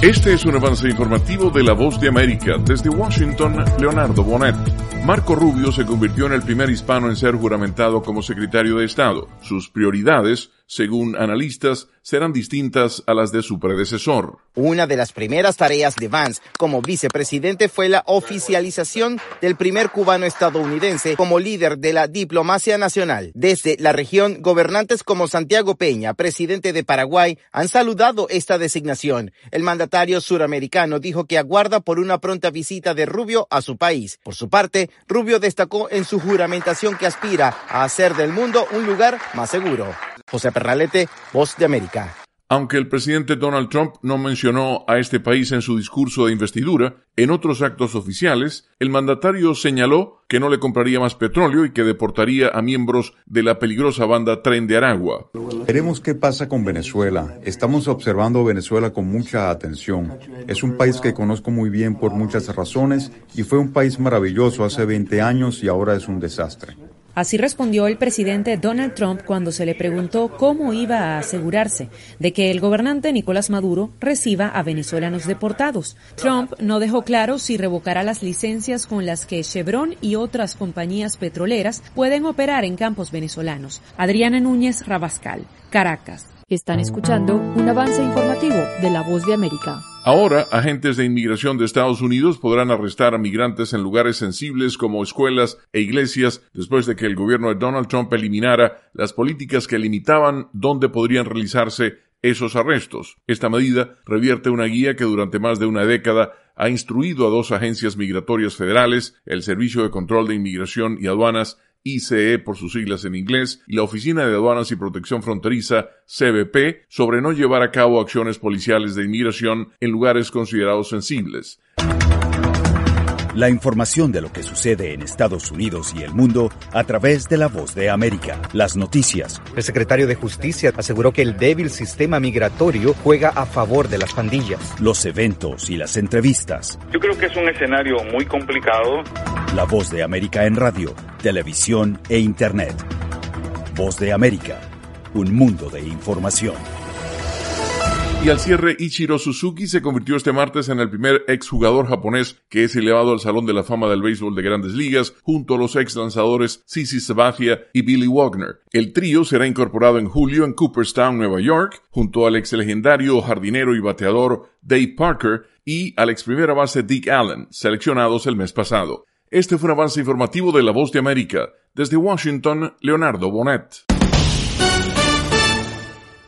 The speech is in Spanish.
Este es un avance informativo de La Voz de América. Desde Washington, Leonardo Bonet. Marco Rubio se convirtió en el primer hispano en ser juramentado como secretario de Estado. Sus prioridades, según analistas, serán distintas a las de su predecesor. Una de las primeras tareas de Vance como vicepresidente fue la oficialización del primer cubano estadounidense como líder de la diplomacia nacional. Desde la región, gobernantes como Santiago Peña, presidente de Paraguay, han saludado esta designación. El mandatario suramericano dijo que aguarda por una pronta visita de Rubio a su país. Por su parte, Rubio destacó en su juramentación que aspira a hacer del mundo un lugar más seguro. José Perralete, Voz de América. Aunque el presidente Donald Trump no mencionó a este país en su discurso de investidura, en otros actos oficiales, el mandatario señaló que no le compraría más petróleo y que deportaría a miembros de la peligrosa banda Tren de Aragua. Veremos qué pasa con Venezuela. Estamos observando Venezuela con mucha atención. Es un país que conozco muy bien por muchas razones y fue un país maravilloso hace 20 años y ahora es un desastre. Así respondió el presidente Donald Trump cuando se le preguntó cómo iba a asegurarse de que el gobernante Nicolás Maduro reciba a venezolanos deportados. Trump no dejó claro si revocará las licencias con las que Chevron y otras compañías petroleras pueden operar en campos venezolanos. Adriana Núñez Rabascal, Caracas. Están escuchando un avance informativo de La Voz de América. Ahora, agentes de inmigración de Estados Unidos podrán arrestar a migrantes en lugares sensibles como escuelas e iglesias después de que el gobierno de Donald Trump eliminara las políticas que limitaban dónde podrían realizarse esos arrestos. Esta medida revierte una guía que durante más de una década ha instruido a dos agencias migratorias federales, el Servicio de Control de Inmigración y Aduanas, ICE por sus siglas en inglés, y la Oficina de Aduanas y Protección Fronteriza, CBP, sobre no llevar a cabo acciones policiales de inmigración en lugares considerados sensibles. La información de lo que sucede en Estados Unidos y el mundo a través de La Voz de América. Las noticias. El secretario de Justicia aseguró que el débil sistema migratorio juega a favor de las pandillas. Los eventos y las entrevistas. Yo creo que es un escenario muy complicado. La Voz de América en radio, televisión e internet. Voz de América, un mundo de información. Y al cierre, Ichiro Suzuki se convirtió este martes en el primer exjugador japonés que es elevado al Salón de la Fama del Béisbol de Grandes Ligas, junto a los ex lanzadores CC Sabathia y Billy Wagner. El trío será incorporado en julio en Cooperstown, Nueva York, junto al ex legendario jardinero y bateador Dave Parker y al ex primera base Dick Allen, seleccionados el mes pasado. Este fue un avance informativo de La Voz de América. Desde Washington, Leonardo Bonet.